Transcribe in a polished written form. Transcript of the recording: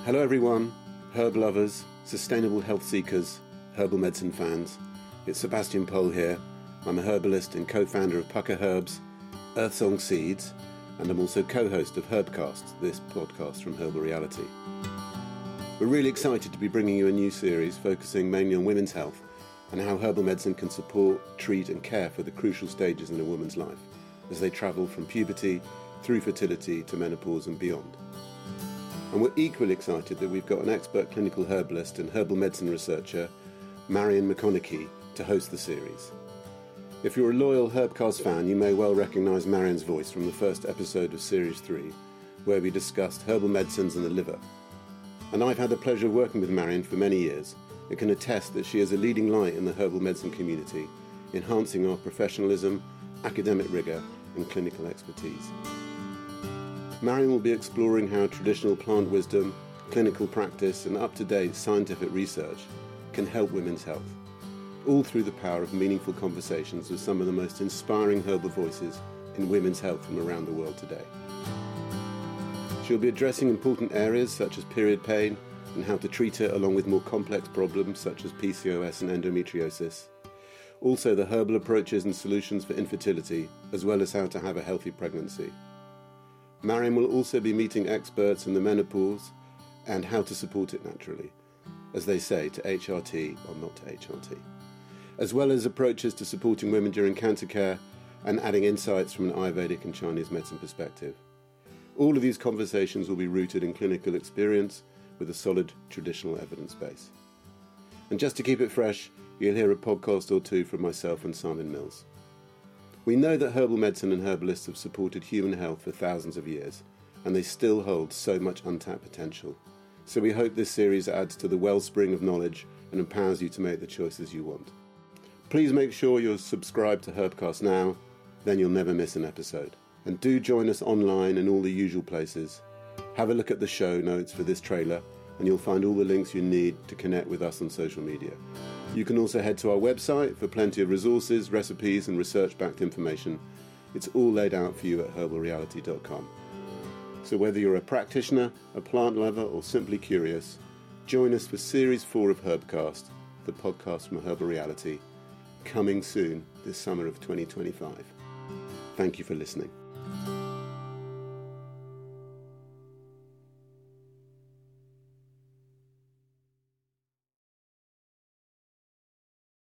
Hello everyone, herb lovers, sustainable health seekers, herbal medicine fans. It's Sebastian Pohl here. I'm a herbalist and co-founder of Pukka Herbs, Earthsong Seeds, and I'm also co-host of Herbcast, this podcast from Herbal Reality. We're really excited to be bringing you a new series focusing mainly on women's health and how herbal medicine can support, treat and care for the crucial stages in a woman's life as they travel from puberty through fertility to menopause and beyond. And we're equally excited that we've got an expert clinical herbalist and herbal medicine researcher, Marion McConaughey, to host the series. If you're a loyal Herbcast fan, you may well recognise Marion's voice from the first episode of Series 3, where we discussed herbal medicines and the liver. And I've had the pleasure of working with Marion for many years and can attest that she is a leading light in the herbal medicine community, enhancing our professionalism, academic rigour and clinical expertise. Marion will be exploring how traditional plant wisdom, clinical practice and up-to-date scientific research can help women's health, all through the power of meaningful conversations with some of the most inspiring herbal voices in women's health from around the world today. She'll be addressing important areas such as period pain and how to treat it, along with more complex problems such as PCOS and endometriosis. Also the herbal approaches and solutions for infertility, as well as how to have a healthy pregnancy. Marion will also be meeting experts in the menopause and how to support it naturally, as they say, to HRT or not to HRT, as well as approaches to supporting women during cancer care and adding insights from an Ayurvedic and Chinese medicine perspective. All of these conversations will be rooted in clinical experience with a solid traditional evidence base. And just to keep it fresh, you'll hear a podcast or two from myself and Simon Mills. We know that herbal medicine and herbalists have supported human health for thousands of years, and they still hold so much untapped potential. So we hope this series adds to the wellspring of knowledge and empowers you to make the choices you want. Please make sure you're subscribed to Herbcast now, then you'll never miss an episode. And do join us online in all the usual places. Have a look at the show notes for this trailer, and you'll find all the links you need to connect with us on social media. You can also head to our website for plenty of resources, recipes and research-backed information. It's all laid out for you at herbalreality.com. So whether you're a practitioner, a plant lover or simply curious, join us for Series 4 of Herbcast, the podcast from Herbal Reality, coming soon this summer of 2025. Thank you for listening.